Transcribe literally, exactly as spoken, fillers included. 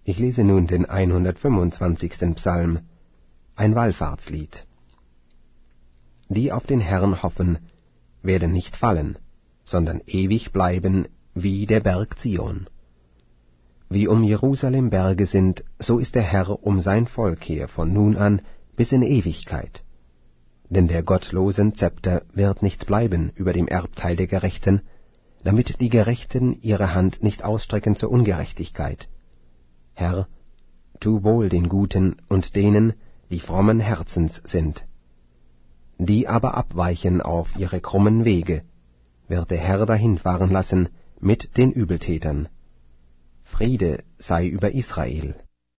Ich lese nun den hundertfünfundzwanzigsten Psalm, ein Wallfahrtslied. Die auf den Herrn hoffen, werden nicht fallen, sondern ewig bleiben wie der Berg Zion. Wie um Jerusalem Berge sind, so ist der Herr um sein Volk her von nun an bis in Ewigkeit. Denn der gottlosen Zepter wird nicht bleiben über dem Erbteil der Gerechten, damit die Gerechten ihre Hand nicht ausstrecken zur Ungerechtigkeit. Herr, tu wohl den Guten und denen, die frommen Herzens sind. Die aber abweichen auf ihre krummen Wege, wird der Herr dahinfahren lassen mit den Übeltätern. Friede sei über Israel.